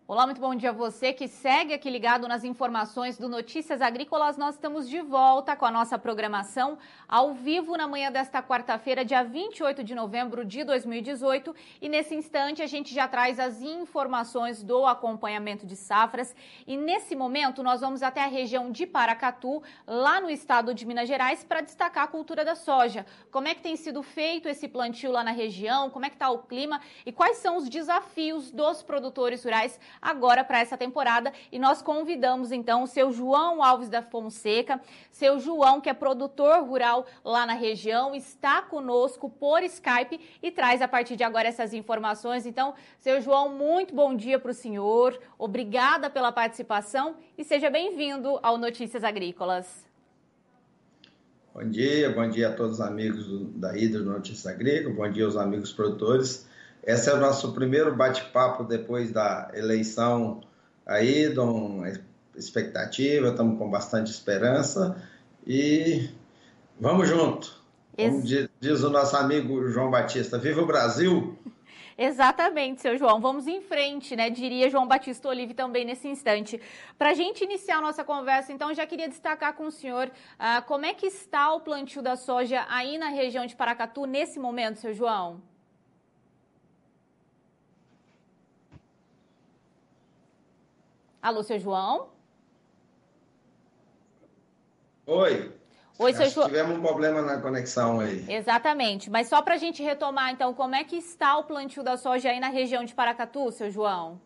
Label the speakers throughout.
Speaker 1: Olá, muito bom dia a você que segue aqui ligado nas informações do Notícias Agrícolas. Nós estamos de volta com a nossa programação ao vivo na manhã desta quarta-feira, dia 28 de novembro de 2018. E nesse instante a gente já traz as informações do acompanhamento de safras. E nesse momento nós vamos até a região de Paracatu, lá no estado de Minas Gerais, para destacar a cultura da soja. Como é que tem sido feito esse plantio lá na região? Como é que está o clima? E quais são os desafios dos produtores rurais agora para essa temporada? E nós convidamos então o seu João Alves da Fonseca, seu João, que é produtor rural lá na região, está conosco por Skype e traz a partir de agora essas informações. Então, seu João, muito bom dia para o senhor, obrigada pela participação e seja bem-vindo ao Notícias Agrícolas.
Speaker 2: Bom dia a todos os amigos da Hidro Notícias Agrícolas, bom dia aos amigos produtores. Esse é o nosso primeiro bate-papo depois da eleição aí, de uma expectativa, estamos com bastante esperança e vamos junto. Como diz o nosso amigo João Batista, viva o Brasil!
Speaker 1: Exatamente, seu João. Vamos em frente, né? Diria João Batista Olive também nesse instante. Para a gente iniciar a nossa conversa, então, já queria destacar com o senhor como é que está o plantio da soja aí na região de Paracatu nesse momento, seu João? Alô, seu João?
Speaker 2: Oi,
Speaker 1: seu João.
Speaker 2: Tivemos um problema na conexão aí.
Speaker 1: Exatamente, mas só para a gente retomar, então, como é que está o plantio da soja aí na região de Paracatu, seu João?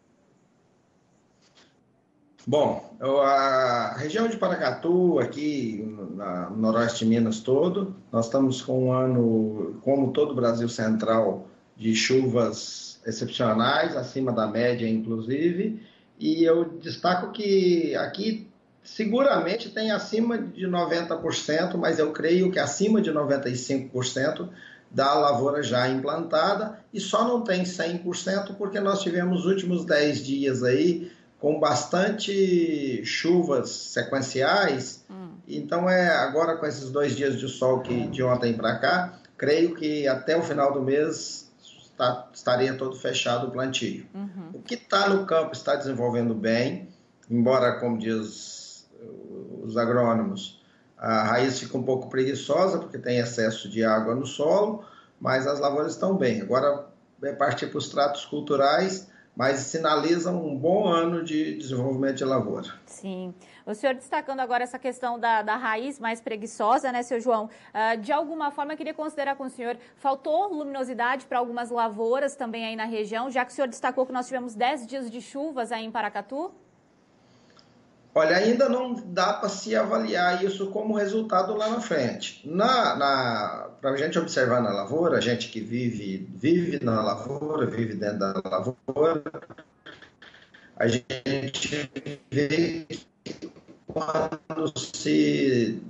Speaker 2: Bom, a região de Paracatu, aqui no noroeste de Minas todo, nós estamos com um ano, como todo o Brasil Central, de chuvas excepcionais, acima da média, inclusive, e eu destaco que aqui seguramente tem acima de 90%, mas eu creio que acima de 95% da lavoura já implantada, e só não tem 100% porque nós tivemos os últimos 10 dias aí com bastante chuvas sequenciais. Então agora com esses 2 dias de sol que de ontem para cá, creio que até o final do mês estaria todo fechado o plantio. O que está no campo está desenvolvendo bem, embora, como diz os agrônomos, a raiz fica um pouco preguiçosa porque tem excesso de água no solo, mas as lavouras estão bem. Agora é partir para os tratos culturais, mas sinalizam um bom ano de desenvolvimento de lavoura.
Speaker 1: Sim. O senhor destacando agora essa questão da raiz mais preguiçosa, né, seu João? De alguma forma, eu queria considerar com o senhor, faltou luminosidade para algumas lavouras também aí na região, já que o senhor destacou que nós tivemos 10 dias de chuvas aí em Paracatu?
Speaker 2: Olha, ainda não dá para se avaliar isso como resultado lá na frente. Para a gente observar na lavoura, a gente que vive na lavoura, vive dentro da lavoura, a gente vê que quando se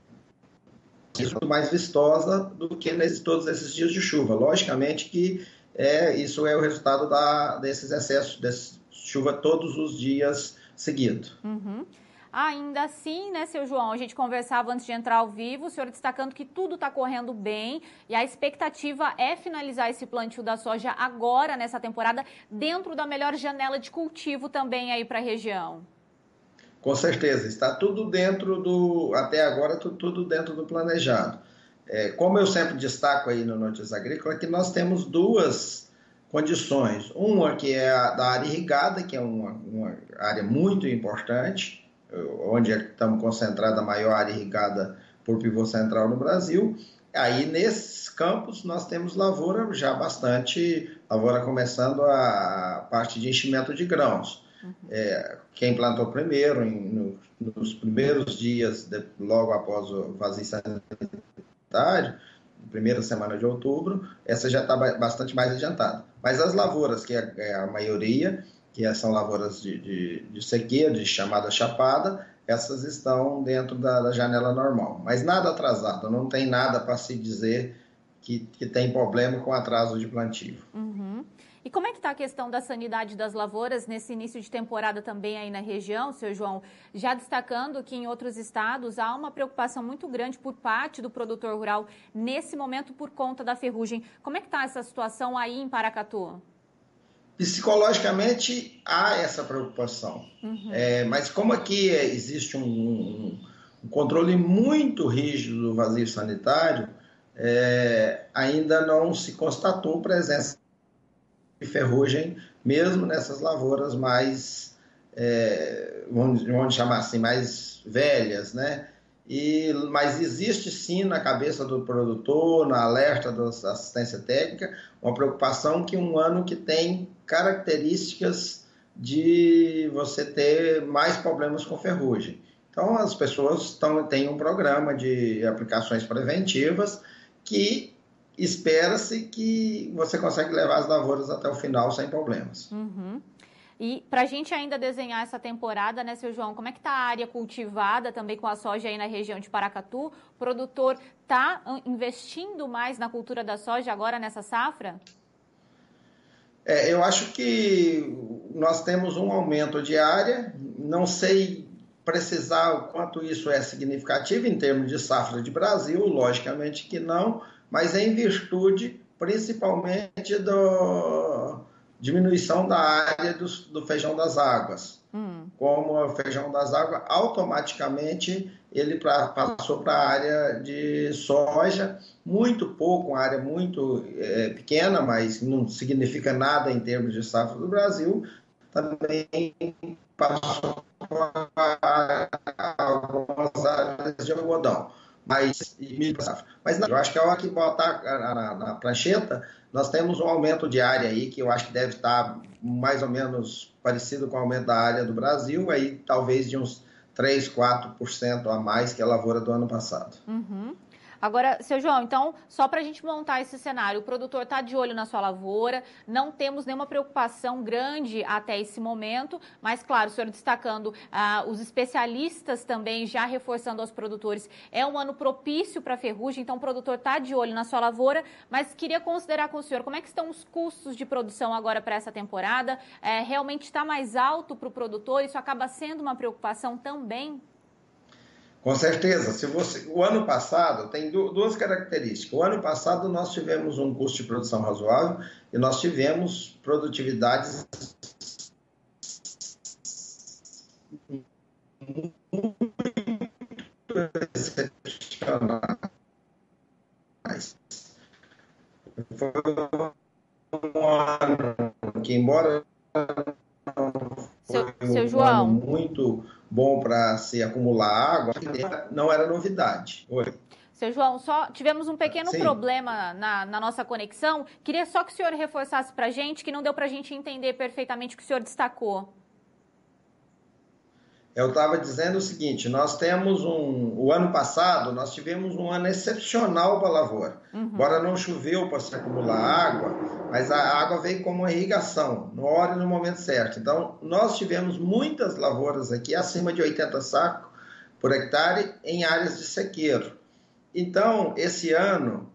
Speaker 2: é mais vistosa do que todos esses dias de chuva. Logicamente que isso é o resultado desses excessos, dessa chuva todos os dias seguidos.
Speaker 1: Ainda assim, né, seu João, a gente conversava antes de entrar ao vivo, o senhor destacando que tudo está correndo bem e a expectativa é finalizar esse plantio da soja agora, nessa temporada, dentro da melhor janela de cultivo também aí para a região.
Speaker 2: Com certeza, está tudo até agora, tudo dentro do planejado. Como eu sempre destaco aí no Notícias Agrícolas, é que nós temos duas condições. Uma que é a da área irrigada, que é uma área muito importante, onde estamos concentrada a maior área irrigada por pivô central no Brasil. Aí, nesses campos, nós temos lavoura já bastante, lavoura começando a parte de enchimento de grãos. Quem plantou primeiro, nos primeiros dias, logo após o vazio sanitário, primeira semana de outubro, essa já está bastante mais adiantada. Mas as lavouras, que é a maioria, que são lavouras de sequeira, de chamada chapada, essas estão dentro da janela normal. Mas nada atrasado, não tem nada para se dizer que tem problema com atraso de plantio.
Speaker 1: E como é que está a questão da sanidade das lavouras nesse início de temporada também aí na região, seu João? Já destacando que em outros estados há uma preocupação muito grande por parte do produtor rural nesse momento por conta da ferrugem. Como é que está essa situação aí em Paracatu?
Speaker 2: Psicologicamente, há essa preocupação. Mas como aqui existe um controle muito rígido do vazio sanitário, ainda não se constatou presença de ferrugem, mesmo nessas lavouras mais, vamos chamar assim, mais velhas, né? Mas existe sim na cabeça do produtor, na alerta da assistência técnica, uma preocupação que um ano que tem características de você ter mais problemas com ferrugem. Então, as pessoas têm um programa de aplicações preventivas que espera-se que você consegue levar as lavouras até o final sem problemas.
Speaker 1: E para a gente ainda desenhar essa temporada, né, seu João, como é que está a área cultivada também com a soja aí na região de Paracatu? O produtor está investindo mais na cultura da soja agora nessa safra?
Speaker 2: Eu acho que nós temos um aumento de área, não sei precisar o quanto isso é significativo em termos de safra de Brasil, logicamente que não, mas em virtude principalmente da diminuição da área do feijão das águas. Como o feijão das águas, automaticamente ele passou para a área de soja, muito pouco, uma área muito pequena, mas não significa nada em termos de safra do Brasil, também passou para algumas áreas de algodão. Mas eu acho que a hora que botar na prancheta, nós temos um aumento de área aí, que eu acho que deve estar mais ou menos parecido com o aumento da área do Brasil, aí talvez de uns 3, 4% a mais que a lavoura do ano passado.
Speaker 1: Agora, seu João, então, só para a gente montar esse cenário, o produtor está de olho na sua lavoura, não temos nenhuma preocupação grande até esse momento, mas, claro, o senhor destacando os especialistas também já reforçando aos produtores, é um ano propício para ferrugem, então o produtor está de olho na sua lavoura, mas queria considerar com o senhor como é que estão os custos de produção agora para essa temporada, realmente está mais alto para o produtor, isso acaba sendo uma preocupação também?
Speaker 2: Com certeza. O ano passado tem duas características. O ano passado nós tivemos um custo de produção razoável e nós tivemos produtividades muito excepcionais. Foi um ano que, embora
Speaker 1: Seu João,
Speaker 2: ano muito bom para se acumular água, não era novidade. Oi.
Speaker 1: Seu João, só tivemos um pequeno problema na nossa conexão. Queria só que o senhor reforçasse para a gente, que não deu para a gente entender perfeitamente o que o senhor destacou.
Speaker 2: Eu estava dizendo o seguinte, nós temos o ano passado, nós tivemos um ano excepcional para a lavoura. Embora não choveu para se acumular água, mas a água veio como uma irrigação, na hora e no momento certo. Então, nós tivemos muitas lavouras aqui, acima de 80 sacos por hectare, em áreas de sequeiro. Então, esse ano,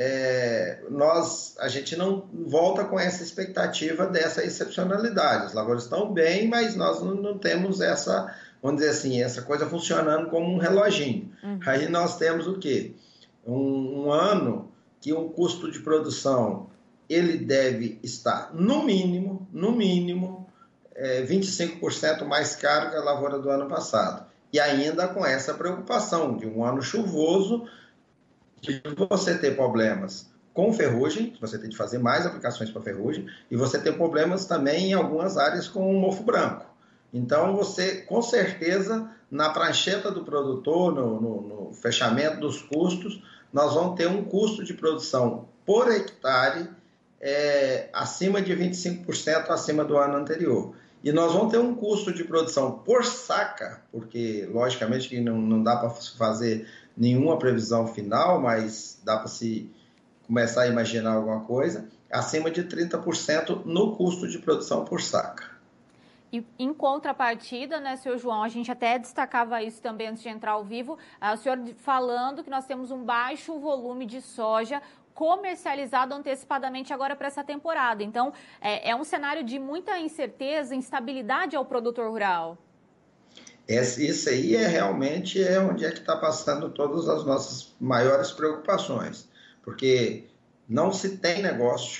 Speaker 2: a gente não volta com essa expectativa dessa excepcionalidade. As lavouras estão bem, mas nós não temos essa, vamos dizer assim, essa coisa funcionando como um reloginho. Aí nós temos o quê? Um ano que o custo de produção ele deve estar, no mínimo, 25% mais caro que a lavoura do ano passado. E ainda com essa preocupação de um ano chuvoso, de você ter problemas com ferrugem, você tem de fazer mais aplicações para ferrugem, e você tem problemas também em algumas áreas com mofo branco. Então, você, com certeza, na prancheta do produtor, no fechamento dos custos, nós vamos ter um custo de produção por hectare acima de 25% acima do ano anterior. E nós vamos ter um custo de produção por saca, porque, logicamente, que não dá para fazer nenhuma previsão final, mas dá para se começar a imaginar alguma coisa, acima de 30% no custo de produção por saca.
Speaker 1: E em contrapartida, né, senhor João, a gente até destacava isso também antes de entrar ao vivo, o senhor falando que nós temos um baixo volume de soja comercializado antecipadamente agora para essa temporada. Então, é um cenário de muita incerteza, instabilidade ao produtor rural.
Speaker 2: Isso aí realmente onde é que está passando todas as nossas maiores preocupações, porque não se tem negócio,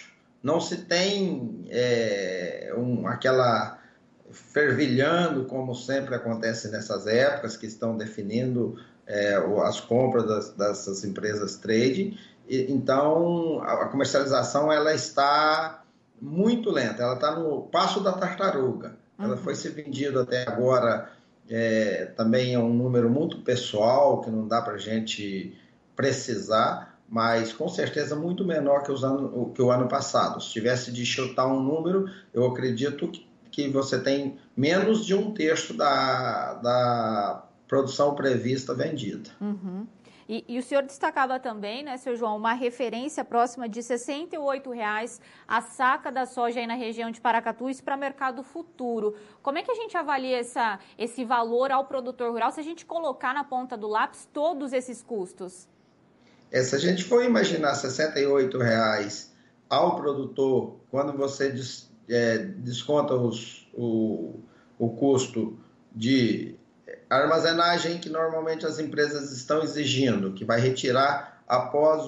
Speaker 2: não se tem aquela fervilhando, como sempre acontece nessas épocas, que estão definindo as compras dessas empresas trading. Então, a comercialização ela está muito lenta, ela está no passo da tartaruga. Ela foi se vendida até agora, também é um número muito pessoal, que não dá para a gente precisar, mas com certeza muito menor que o ano passado. Se tivesse de chutar um número, eu acredito que você tem menos de 1/3 da produção prevista vendida.
Speaker 1: Uhum. E o senhor destacava também, né, seu João, uma referência próxima de R$ 68,00 a saca da soja aí na região de Paracatu, isso para mercado futuro. Como é que a gente avalia esse valor ao produtor rural se a gente colocar na ponta do lápis todos esses custos?
Speaker 2: Se a gente for imaginar R$ 68,00 ao produtor, quando você desconta o custo de armazenagem que normalmente as empresas estão exigindo, que vai retirar após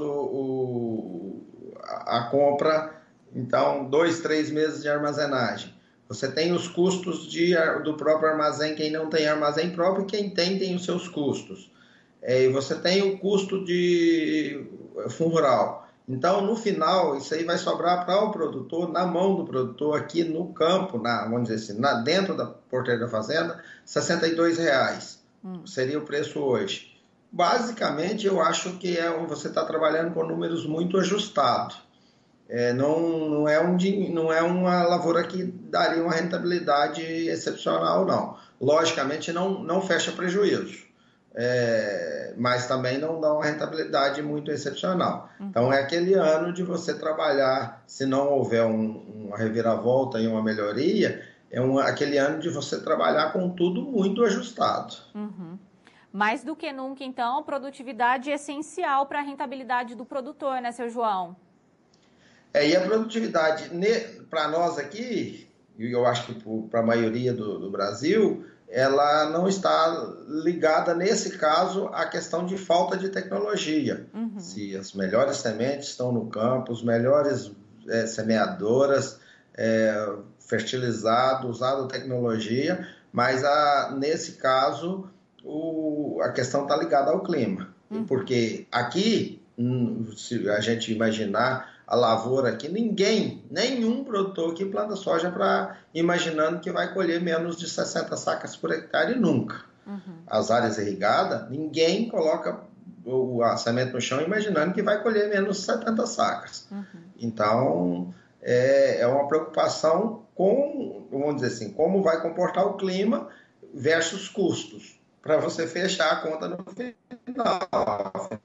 Speaker 2: a compra, então 2, 3 meses de armazenagem. Você tem os custos do próprio armazém, quem não tem armazém próprio, e quem tem os seus custos. E você tem o custo de fundo rural. Então, no final, isso aí vai sobrar para o produtor, na mão do produtor, aqui no campo, vamos dizer assim, dentro da porteira da fazenda, R$ 62,00 seria o preço hoje. Basicamente, eu acho que você está trabalhando com números muito ajustados. Não é uma lavoura que daria uma rentabilidade excepcional, não. Logicamente, não fecha prejuízo. Mas também não dá uma rentabilidade muito excepcional. Então, é aquele ano de você trabalhar, se não houver uma reviravolta e uma melhoria, aquele ano de você trabalhar com tudo muito ajustado.
Speaker 1: Mais do que nunca, então, a produtividade é essencial para a rentabilidade do produtor, né, seu João?
Speaker 2: E a produtividade, para nós aqui, e eu acho que para a maioria do Brasil, ela não está ligada, nesse caso, à questão de falta de tecnologia. Se as melhores sementes estão no campo, as melhores semeadoras, fertilizado, usado tecnologia, mas nesse caso a questão está ligada ao clima. Porque aqui, se a gente imaginar a lavoura aqui, nenhum produtor que planta soja imaginando que vai colher menos de 60 sacas por hectare nunca. As áreas irrigadas, ninguém coloca a semente no chão imaginando que vai colher menos de 70 sacas. Então, é uma preocupação com, vamos dizer assim, como vai comportar o clima versus custos, para você fechar a conta no final.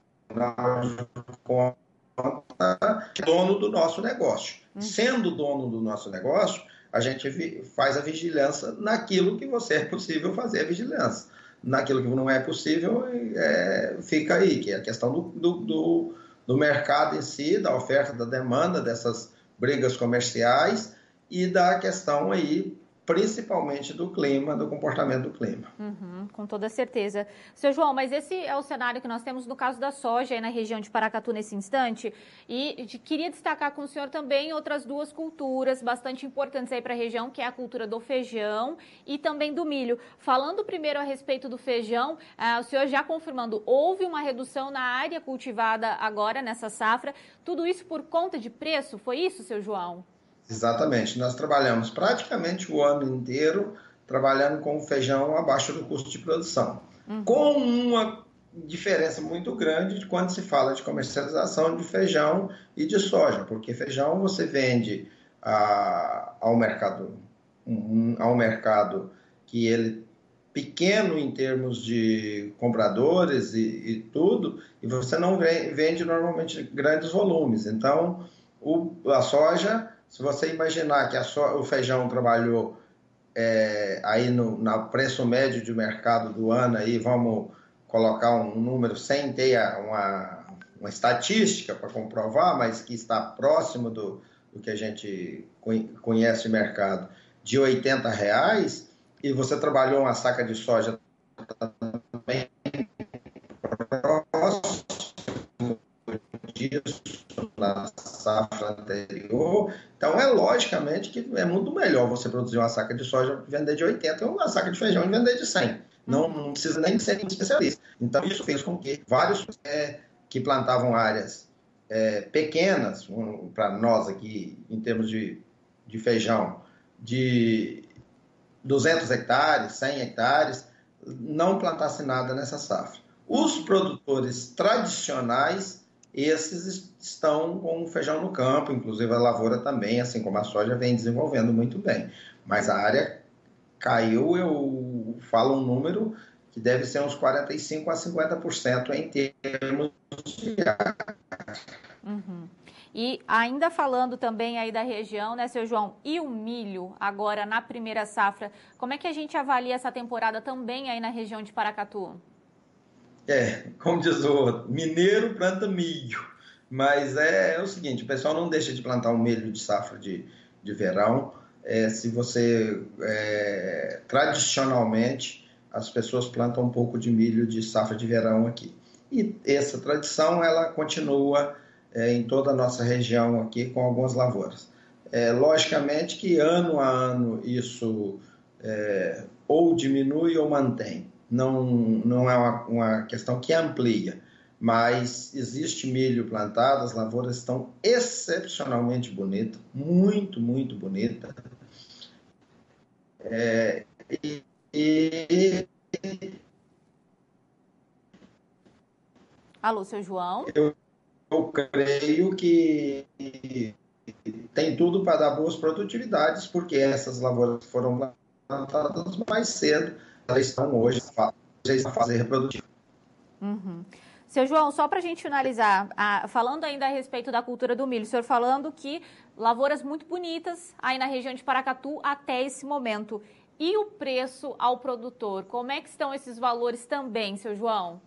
Speaker 2: Dono do nosso negócio. Sendo dono do nosso negócio, a gente faz a vigilância naquilo que você é possível fazer a vigilância. Naquilo que não é possível, fica aí, que é a questão do mercado em si, da oferta, da demanda, dessas brigas comerciais e da questão aí, principalmente do clima, do comportamento do clima.
Speaker 1: Com toda certeza. Seu João, mas esse é o cenário que nós temos no caso da soja aí na região de Paracatu nesse instante, e queria destacar com o senhor também outras duas culturas bastante importantes aí para a região, que é a cultura do feijão e também do milho. Falando primeiro a respeito do feijão, o senhor já confirmando, houve uma redução na área cultivada agora nessa safra, tudo isso por conta de preço, foi isso, seu João?
Speaker 2: Exatamente. Nós trabalhamos praticamente o ano inteiro trabalhando com o feijão abaixo do custo de produção. Com uma diferença muito grande de quando se fala de comercialização de feijão e de soja, porque feijão você vende ao mercado que ele pequeno em termos de compradores e tudo, e você não vende normalmente grandes volumes. Então, a soja, se você imaginar que o feijão trabalhou aí no preço médio de mercado do ano, aí vamos colocar um número sem ter uma estatística para comprovar, mas que está próximo do que a gente conhece o mercado, de R$ 80,00, e você trabalhou uma saca de soja também próximo disso, na safra anterior. Então, logicamente que é muito melhor você produzir uma saca de soja e vender de 80 ou uma saca de feijão e vender de 100. Não precisa nem ser especialista. Então, isso fez com que vários que plantavam áreas pequenas, para nós aqui, em termos de feijão, de 200 hectares, 100 hectares, não plantassem nada nessa safra. Os produtores tradicionais, esses estão com o feijão no campo, inclusive a lavoura também, assim como a soja, vem desenvolvendo muito bem. Mas a área caiu, eu falo um número que deve ser uns 45% a 50% em termos de área.
Speaker 1: E ainda falando também aí da região, né, seu João, e o milho agora na primeira safra, como é que a gente avalia essa temporada também aí na região de Paracatu?
Speaker 2: Como diz o outro, mineiro planta milho, mas é o seguinte, o pessoal não deixa de plantar um milho de safra de verão. Se você, tradicionalmente, as pessoas plantam um pouco de milho de safra de verão aqui. E essa tradição, ela continua em toda a nossa região aqui, com algumas lavouras. Logicamente que ano a ano isso ou diminui ou mantém. Não é uma questão que amplia, mas existe milho plantado, as lavouras estão excepcionalmente bonitas, muito, muito bonitas.
Speaker 1: Alô, seu João?
Speaker 2: Eu creio que tem tudo para dar boas produtividades, porque essas lavouras foram plantadas mais cedo, elas estão hoje na fase reprodutiva.
Speaker 1: Seu João, só para a gente finalizar, falando ainda a respeito da cultura do milho, o senhor falando que lavouras muito bonitas aí na região de Paracatu até esse momento. E o preço ao produtor? Como é que estão esses valores também, seu João?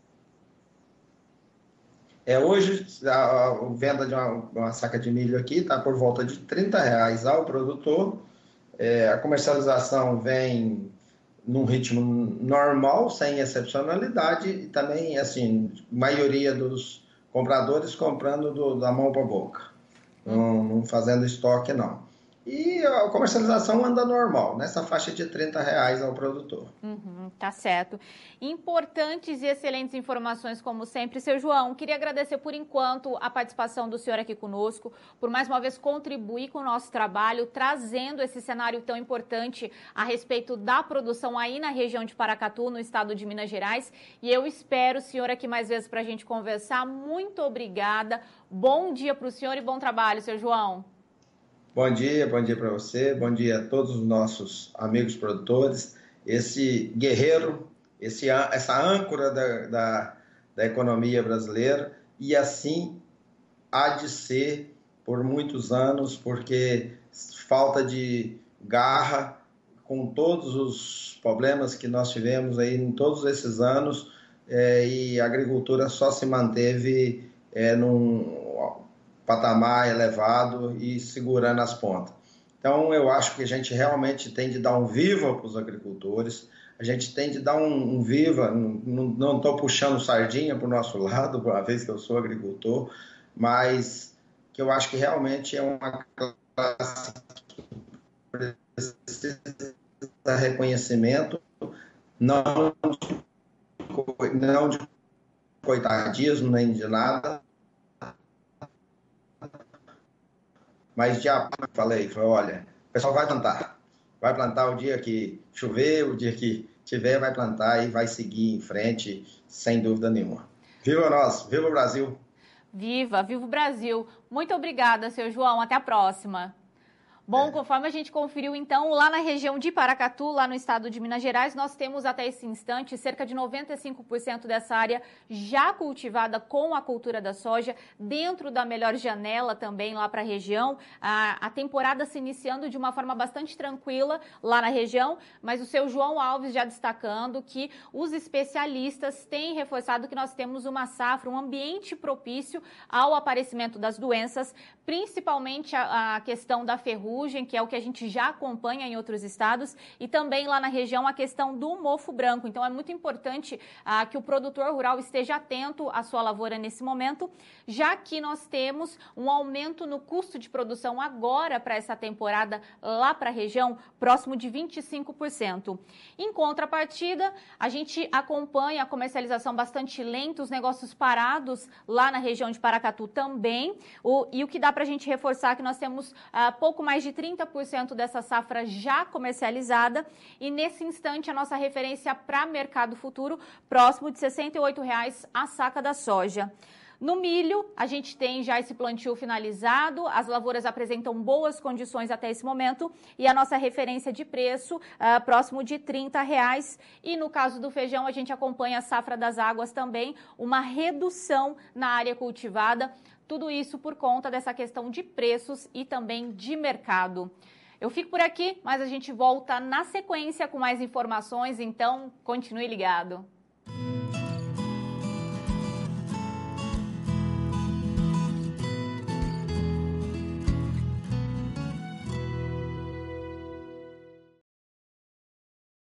Speaker 2: Hoje, a venda de uma saca de milho aqui está por volta de R$30 ao produtor. A comercialização vem num ritmo normal, sem excepcionalidade, e também, assim, a maioria dos compradores comprando da mão para a boca, não fazendo estoque, não. E a comercialização anda normal, nessa faixa de R$30 ao produtor.
Speaker 1: Tá certo. Importantes e excelentes informações, como sempre. Seu João, queria agradecer por enquanto a participação do senhor aqui conosco, por mais uma vez contribuir com o nosso trabalho, trazendo esse cenário tão importante a respeito da produção aí na região de Paracatu, no estado de Minas Gerais. E eu espero o senhor aqui mais vezes para a gente conversar. Muito obrigada. Bom dia para o senhor e bom trabalho, seu João.
Speaker 2: Bom dia para você, bom dia a todos os nossos amigos produtores. Esse guerreiro, essa âncora da economia brasileira, e assim há de ser por muitos anos, porque falta de garra, com todos os problemas que nós tivemos aí em todos esses anos, e a agricultura só se manteve num patamar elevado e segurando as pontas. Então, eu acho que a gente realmente tem de dar um viva para os agricultores, a gente tem de dar um viva, não estou puxando sardinha para o nosso lado, uma vez que eu sou agricultor, mas que eu acho que realmente é uma classe que precisa de reconhecimento, não de coitadismo nem de nada, mas já falei, olha, o pessoal vai plantar o dia que chover, o dia que tiver, vai plantar e vai seguir em frente, sem dúvida nenhuma. Viva nós, viva o Brasil!
Speaker 1: Viva o Brasil! Muito obrigada, seu João, até a próxima. Bom, conforme a gente conferiu, então, lá na região de Paracatu, lá no estado de Minas Gerais, nós temos até esse instante cerca de 95% dessa área já cultivada com a cultura da soja, dentro da melhor janela também lá para a região. A temporada se iniciando de uma forma bastante tranquila lá na região, mas o seu João Alves já destacando que os especialistas têm reforçado que nós temos uma safra, um ambiente propício ao aparecimento das doenças, principalmente a questão da ferrugem, ferrugem, que é o que a gente já acompanha em outros estados, e também lá na região a questão do mofo branco. Então é muito importante que o produtor rural esteja atento à sua lavoura nesse momento, já que nós temos um aumento no custo de produção agora para essa temporada lá para a região, próximo de 25%. Em contrapartida, a gente acompanha a comercialização bastante lenta, os negócios parados lá na região de Paracatu também, e o que dá para a gente reforçar é que nós temos pouco mais de 30% dessa safra já comercializada, e nesse instante a nossa referência para mercado futuro, próximo de R$ 68,00 a saca da soja. No milho, a gente tem já esse plantio finalizado, as lavouras apresentam boas condições até esse momento e a nossa referência de preço próximo de R$ 30,00. E no caso do feijão, a gente acompanha a safra das águas também, uma redução na área cultivada, tudo isso por conta dessa questão de preços e também de mercado. Eu fico por aqui, mas a gente volta na sequência com mais informações, então continue ligado.